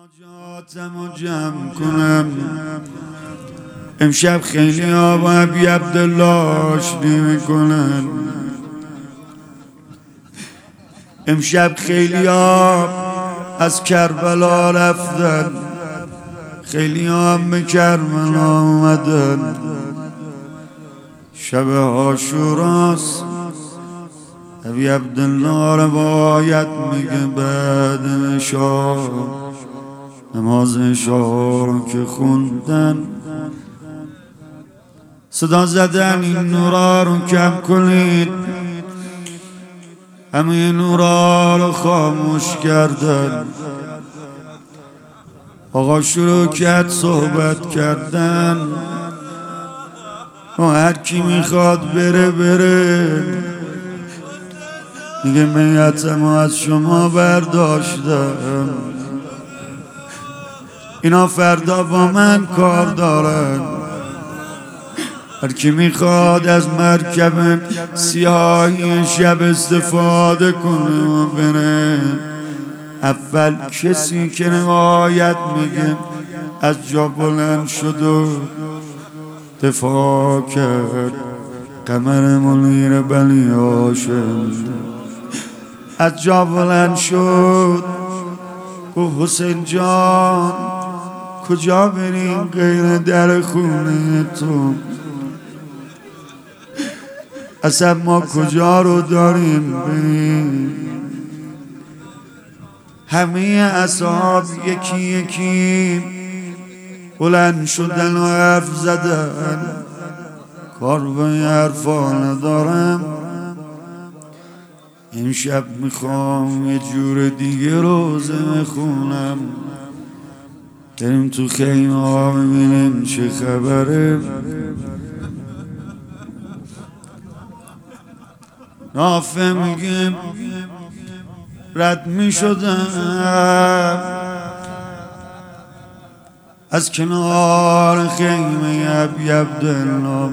مناجاتمو جمع کنم امشب خیلی ها با ابی عبدالله آشتی میکنن. امشب خیلی ها از کربلا رفتن، خیلی ها هم به کربلا آمدن. شب عاشوراست، ابی عبدالله روایت میگه بعد عشا نماز عشا رو که خوندن صدا زدن این نورا رو کم کنید، همه نورا رو خاموش کردن. آقا شروع کرد صحبت کردن و هر کی میخواد بره بره. میگه میتم از شما برداشتم، اینا فردا با من کار دارن. هر کی میخواد از مرکب سیاهی شب استفاده کنه و بره. اول کسی که روایت میگه از جا بلند شد و دفاع کرد، قمر منیر بنی هاشم از جا بلند شد گفت حسین جان کجا بریم غیر در خونه تو؟ اصلا ما کجا رو داریم بریم؟ همه اصحاب یکی یکی بلند شدن و حرف زدن. کار به حرفا ندارم، امشب میخوام یه جور دیگه روزه بخونم. بریم تو خیمه ها ببینیم چه خبره. نافه میگه رد میشدم از کنار خیمه ابی عبدالله،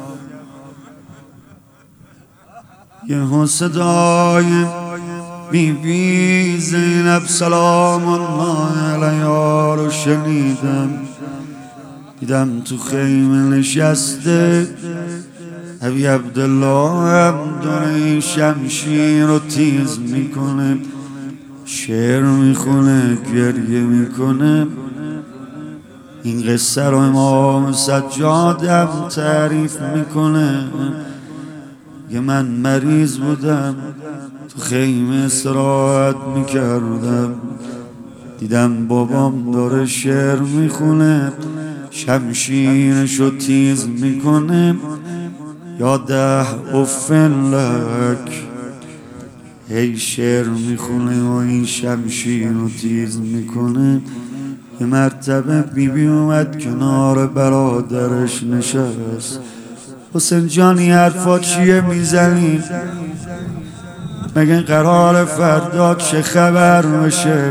یه صدای بیبی زینب سلام الله علیها رو شنیدم. دیدم تو خیمه نشسته ابی عبدالله هم داره شمشیر رو تیز میکنه، شعر میخونه، گریه میکنه. این قصه رو امام سجادم تعریف میکنه که من مریض بودم تو خیمه استراحت میکردم، دیدم بابام داره شعر میخونه، شمشیرشو تیز میکنه. یاده افلک هی شعر میخونه و این شمشیر رو تیز میکنه. یه مرتبه بیبی اومد کنار برادرش نشست. حسین جانی حرفا چیه میزنی؟ مگه قرار فردا چه خبر بشه؟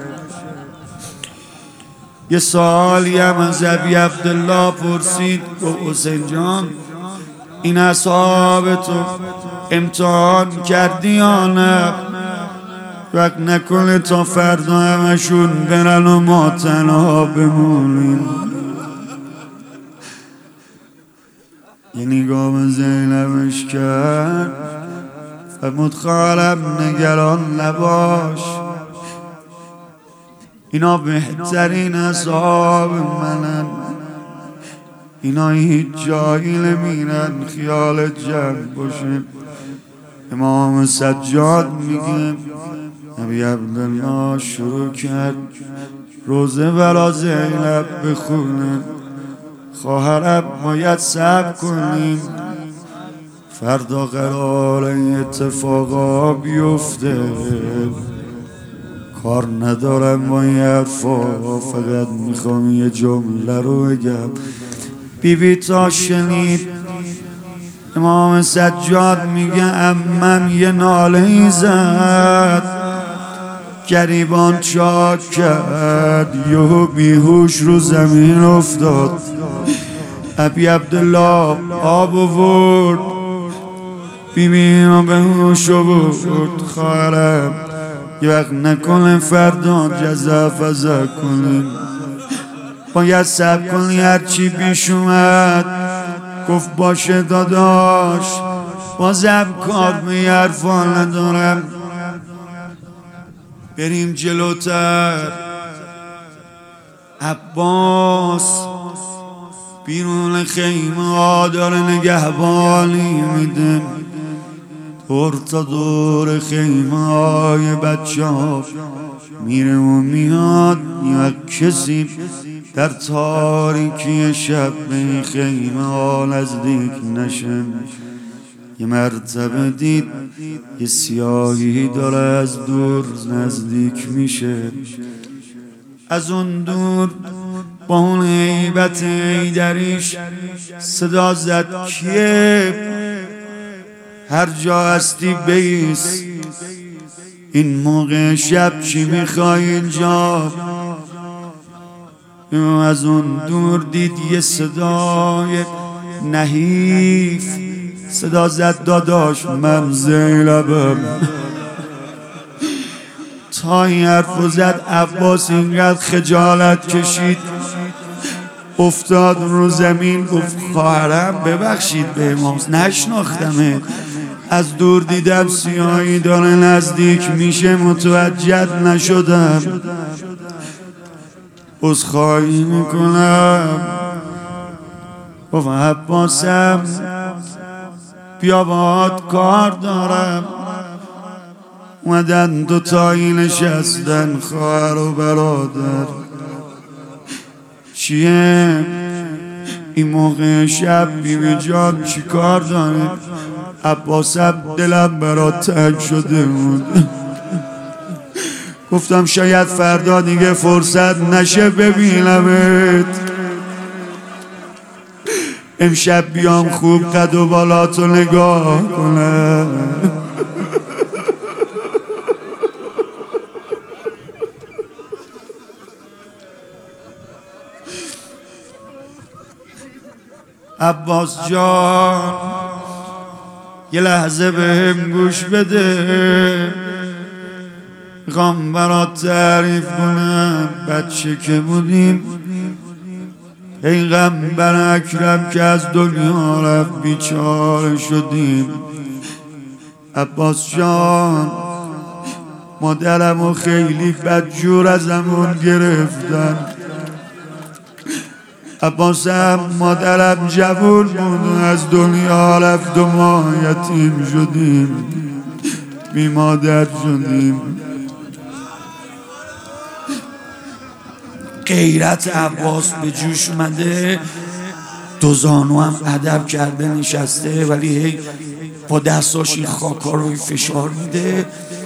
یه سوالی هم از ابی عبدالله پرسید. گفت حسین جان این اصحاب تو امتحان کردی یا نه؟ وقت نکنه تا فردا همشون برن و ما تنها بمونیم. یه نگاه به زینبش کرد فرمود خالم نگران نباش، اینا بهترین اصحاب منن، اینا هیچ جایی نمیرن خیال جمع باشه. امام سجاد میگه ابی عبدالله شروع کرد روزه برا زینب بخونه. خواهرم باید صبر کنیم، فردا قرار این اتفاقا بیفته. کار ندارم با این حرفا، فقط میخوام یه جمله رو بگم. بیبی تا شنید امام سجاد میگه امم یه ناله زد، گریبان چاک کرد، یهو بیهوش رو زمین افتاد. ابی عبدالله آب آورد، بیبی رو به هوش آورد. خواهرم یه وقت نکنه فردا جزا کنیم. باید صبر کنی هرچی پیش اومد. گفت باشه داداش بازم کار به حرفا ندارم. بریم جلوتر. عباس بیرون خیمه ها داره نگهبانی میده. دور تا دور خیمه های بچه ها میره و میاد. یا کسی در تاریکی شب به این خیمه ها نزدیک نشه. یه مرتبه دید یه سیاهی داره از دور نزدیک میشه. از اون دور با اون هیبت ایدریش صدا زد کیه؟ هر جا هستی بیس. این موقع شب چی میخوای اینجا؟ از اون دور دید یه صدای نحیف صدا زد داداش من زینبم. تا این حرف زد عباس اینقدر خجالت کشید افتاد رو زمین گفت خواهرم ببخشید به امام نشناختمه. از دور دیدم سیاهی داره نزدیک میشه متوجه نشدم. عذرخواهی میکنم. گفت عباسم بیا باهات کار دارم. اومدن دوتایی نشستن خواهر و برادر. چیه؟ این موقع شب بیبی جان چی کار داره؟ عباسم دلم برات تنگ شده بود. گفتم شاید فردا دیگه فرصت نشه ببینمت. امشب بیام خوب قد و بالاتو نگاه کنم. عباس جان یه لحظه بهم گوش بده. میخوام برات تعریف کنم بچه که بودیم پیغمبر اکرم که از دنیا رفت بیچاره شدیم. عباس جان مادرمو خیلی بدجور ازمون گرفتن. عباسم مادرم جوون بود از دنیا رفت و ما یتیم شدیم بی مادر شدیم. غیرت عباس به جوش اومده. دو زانو هم ادب کرده نشسته ولی هی با دستاش این خاکا روی فشار میده.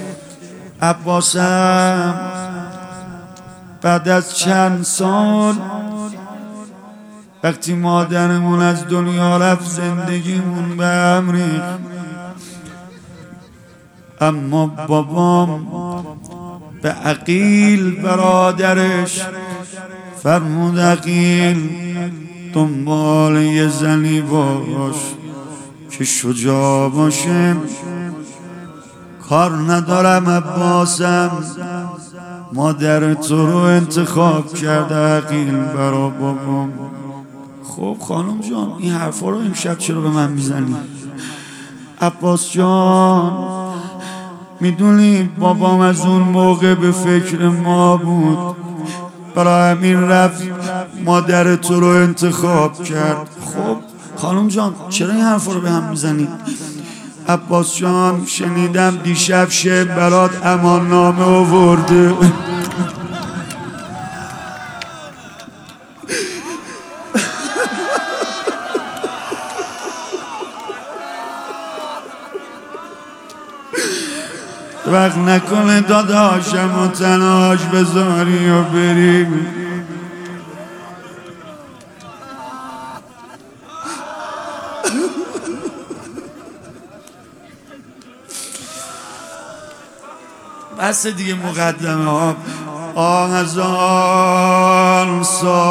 عباسم بعد از چند سال وقتی مادرمون از دنیا رفت زندگیمون به هم ریخت. اما بابام به عقیل برادرش فرمود عقیل دنبال یه زنی باش که شجاع باشه. کار ندارم عباسم مادر تو رو انتخاب کرده عقیل برا بابام. خب خانم جان این حرفا رو امشب چرا به من میزنی؟ عباس جان میدونی بابام از اون موقع به فکر ما بود برای همین رفت مادر تو رو انتخاب کرد. خب خانم جان چرا این حرفا رو به هم میزنی؟ عباس جان شنیدم دیشب شب برات امان نامه آورده. وقت نکنه داداشم و تنهاش بذاری و بریم. بس دیگه مقدمه ها. از آن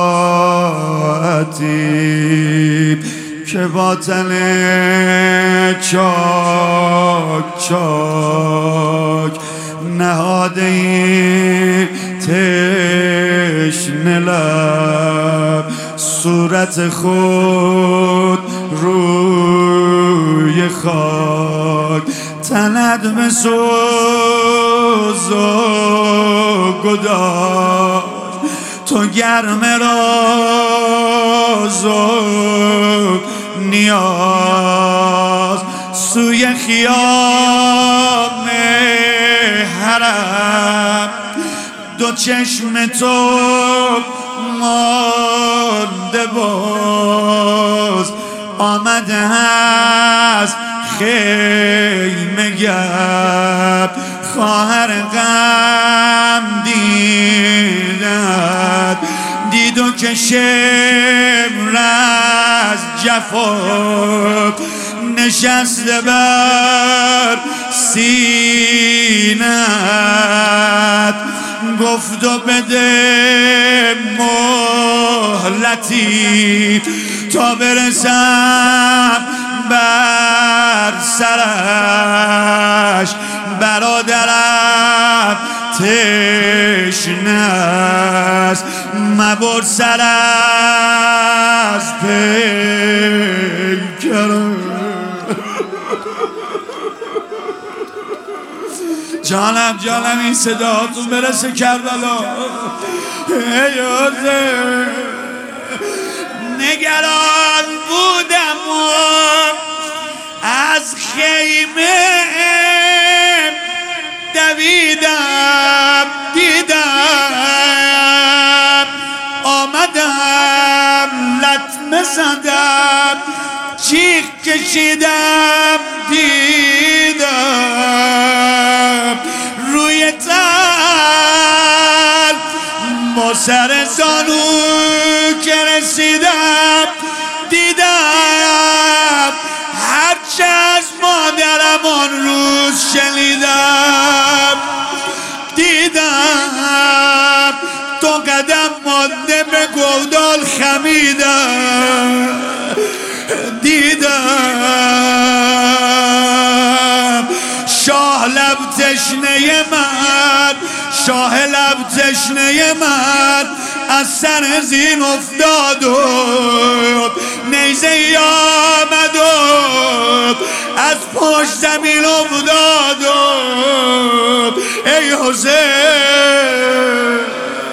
ساعتی که با تن چاک چاک نهاده این تشنه لب صورت خود روی خاک تنت به سوز و گداز تو گرم راز و نیاز سوی خیام حرم دو چشم تو مانده باز آمده هست خیمه گرد خواهر غم دیدد دیدو که شمر از جفا نشسته بر سینت گفت و بده مهلتی تا برسم بر سرش برادرم تشنه است مبر سر از پیکرم جانم این صداتون برسه کربلا ای حسین نگران بودم و از خیمه دویدم دیدم آمدم لطمه زدم جیغ کشیدم دیدم روی تن با سر زانو که رسیدم دیدم هرچه از مادرم آن روز شنیدم دیدم تو قدم مانده به گودال خمیدم دیدم شاه لب تشنه من شاه لب تشنه من از سر زین افتاد و نیزه ای آمد و از پشت زمین افتاد و ای حسین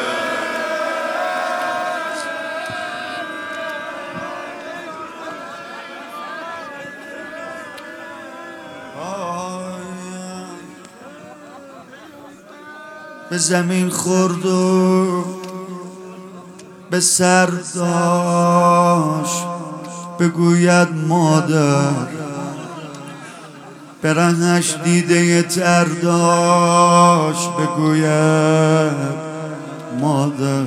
به زمین خورد و به سر داشت بگوید مادر به رهش دیده تر داشت بگوید مادر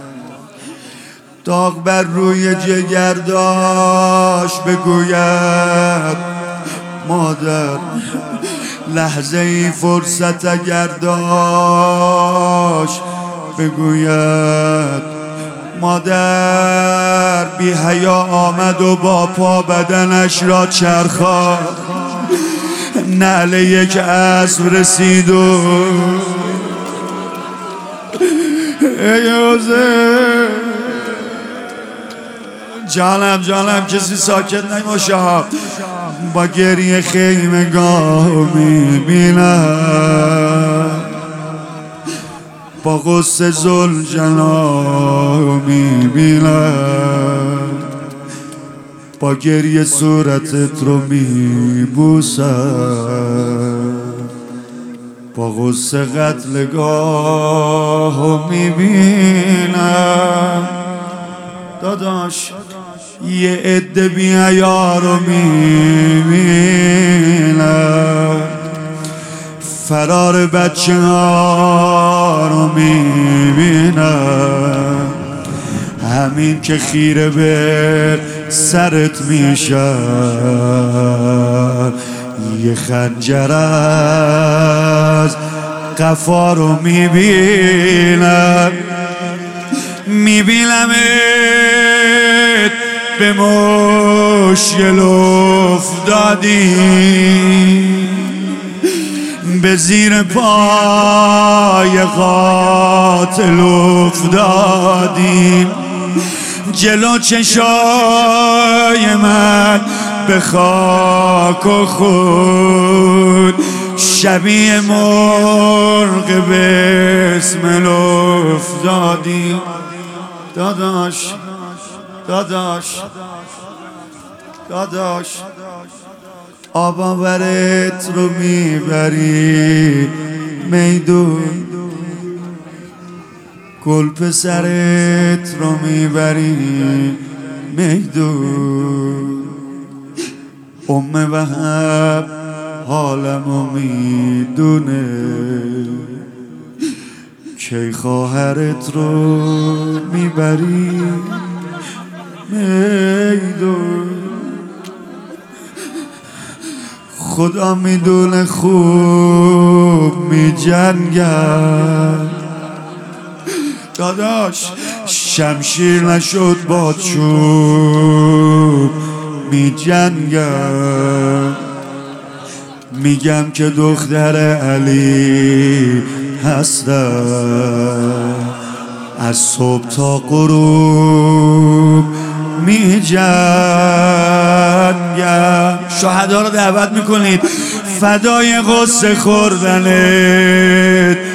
داغ بر روی جگر داشت بگوید مادر لحظه ای فرصت اگر داشت بگوید مادر بی حیا آمد و با پا بدنش را چرخاند نعل یک اسب رسید و ای حسین جانم کسی ساکت نمیشه با گریه خیمگاه میبینم با غصه ذوالجلال میبینم با گریه صورتت رو میبوسم با غصه قتلگاه میبینم داداش یه عده بی‌حیا رو میبینم فرار بچه ها رو میبینم همین که خیره به سرت میشن یه خنجر از قفا رو میبینم به مشکل افتادی به زیر پای قاتل افتادیم، جلو چشای من به خاک و خون، شبیه مرغ بسمل افتادیم. داداش داداش داداش، آب آورت رو میبری میدون، گل پسرت رو میبری میدون، وهب حالمو میدونه، کی خواهرت رو میبری میدون. خدا میدونه خوب میجنگم داداش، شمشیر نشد با چوب میجنگم. میگم که دختر علی هستم، از صبح تا غروب میجنگم. شهدا رو دعوت میکنید فدای غصه خوردنت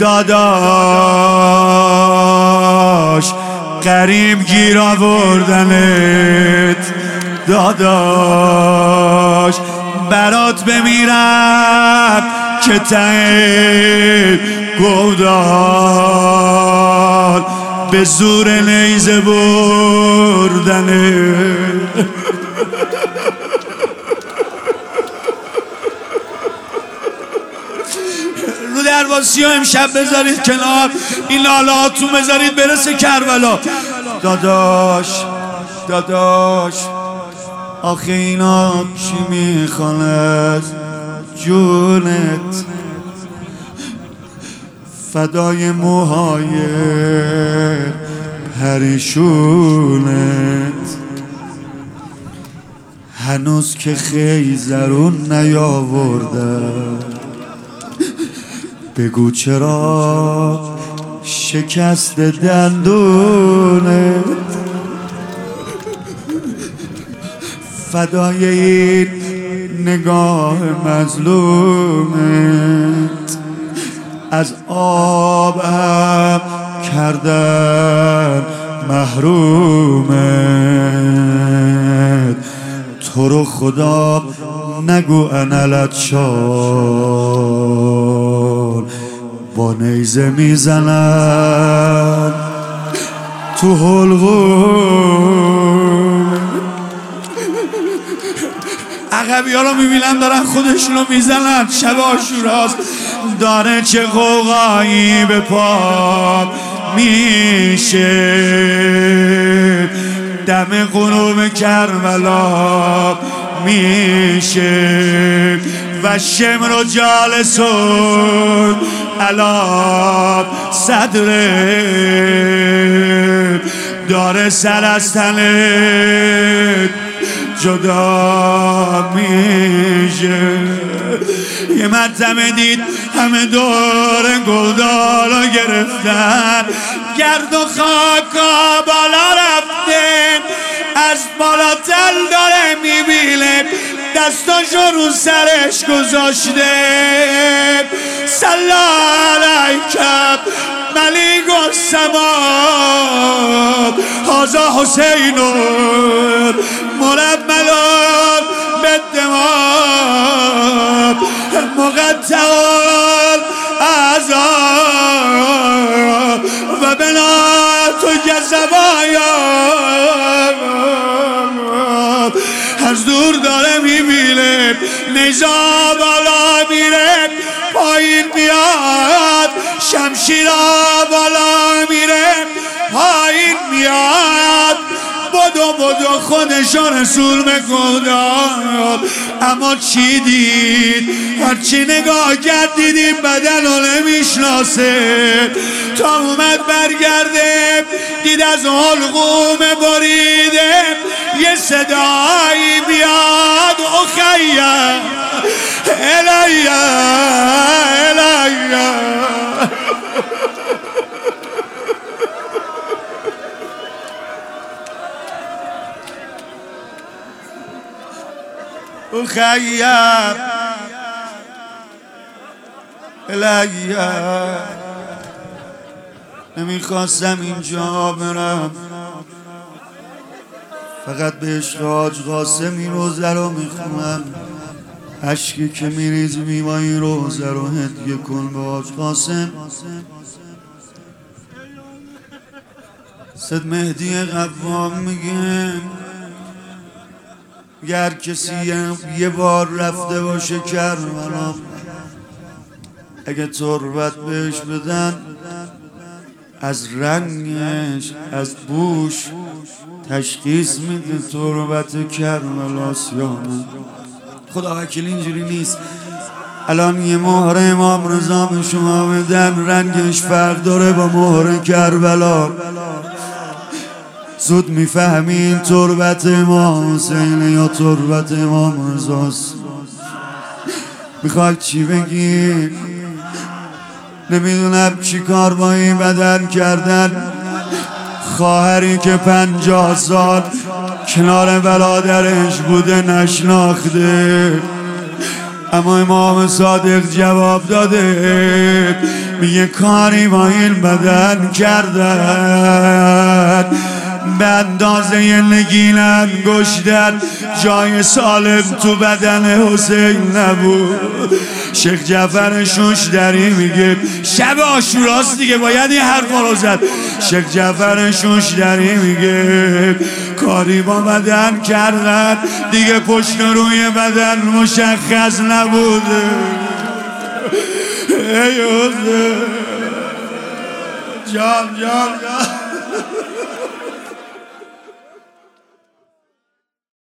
داداش، غریب گیر آوردنت داداش، برات بمیرم که ته گودار به زور نیزه بردنه. رو درواسی ها امشب بذارید کنار، این لاله هاتون بذارید برسه کربلا. داداش داداش، آخه اینا چی میخوان از جونت، فدای موهای پریشونت، هنوز که خیزرون نیاوردن، بگو چرا شکست دندونت، فدای این نگاه مظلومت، از آبم کردن محرومت. تو رو خدا نگو انالت شال، با نیزه میزنن تو حلقوم. عقبی ها رو میبینم دارن خودشونو میزنن، شب عاشوراست، داره چه قوقایی به پا میشه، دم غروب کربلا میشه، و شمر جالسون علا صدره، داره سر از تنت جدا میشه. یه مرتبه دید همه دور گلدارا گرفتن، گرد و خاکا بالا رفته، از بالا تل داره میبینه، دستاشو رو سرش گذاشته. سلام علیکم ملیک السماء، هذا حسین مرمل بالدماء، مقطع الاعضاء و بنات الزوایا. از دور داره میبینه، نیزا بالا میره پایین میاد، شمشیرا بالا میره پایین میاد. بدو خودشو رسول مکداد. اما چی دید؟ هرچی نگاه کرد دیدیم بدن رو نمیشناسه، تا اومد برگرده دید از حلقوم بریده یه صدایی بیاد، اخیه الیا الیا خیب الیا نمیخواستم اینجا برم، فقط به عشق حاج قاسم این روزه رو میخونم. عشقی که میریز میما این روزه رو هدیه کن به حاج قاسم. سید مهدی قوام میگه گر کسی یه بار رفته باشه کربلا، اگه تربت بهش بدن از رنگش از بوش تشخیص میده تربت کربلاست یا نه. خدا وکیل اینجوری نیست. الان یه مهر امام رضا به شما بدن، رنگش فرق داره با مهر کربلا. زود میفهمین تربت امام حسین یا تربت امام رضاست. میخواد چی بگی؟ نمیدونم چی کار با این بدن کردن. خواهری که 50 سال کنار برادرش بوده نشناخته، اما امام صادق جواب داده، میگه کاری با این بدن کردن به اندازه نگین انگشتر جای سالم تو بدن حسین نبود. شیخ جعفر شوشتری میگه شب عاشوراست دیگه باید این حرفا رو زد. شیخ جعفر شوشتری میگه کاری با بدن کردن دیگه پشت روی بدن مشخص نبوده. ای حسین جان جان جان